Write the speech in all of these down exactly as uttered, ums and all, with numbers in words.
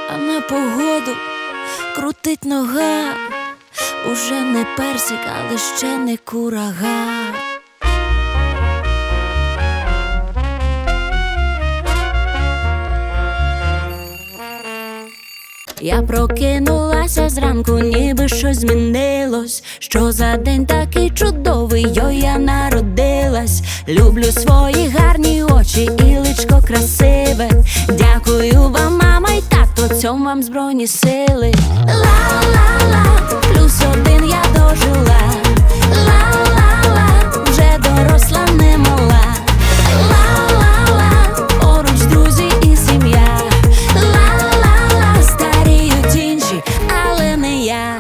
а на погоду крутить нога. Уже не персик, але ще не курага. Я прокинулася зранку, ніби щось змінилось. Що за день такий чудовий, йой, я народилась. Люблю свої гарні очі і личко красиве. Дякую вам, мама й тато, цьому вам збройні сили. Ла-ла-ла, плюс один я дожила. Ла-ла-ла, вже доросла немала. Ла-ла-ла, поруч друзі і сім'я. Ла-ла-ла, старіють інші, але не я.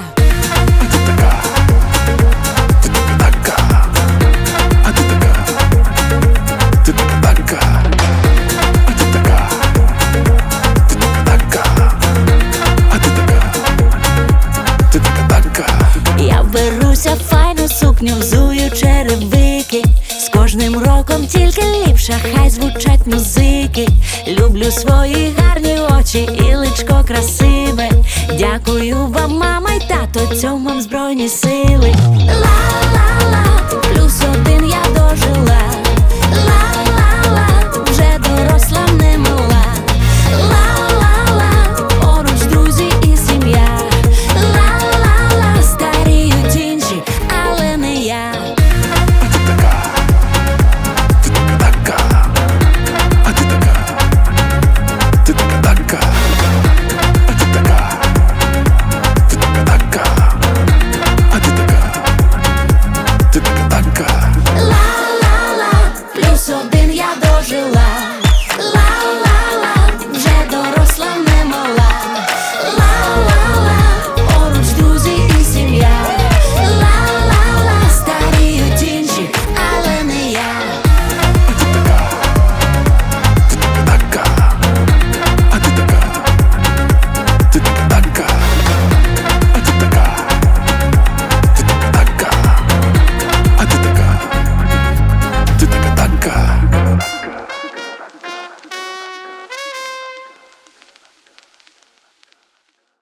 Я беруся в файну сукню, взую черевики. З кожним роком тільки ліпше, хай звучать музики. Люблю свої гарні очі і личко красиве. Дякую вам, мама й тато, цьому вам збройні сили.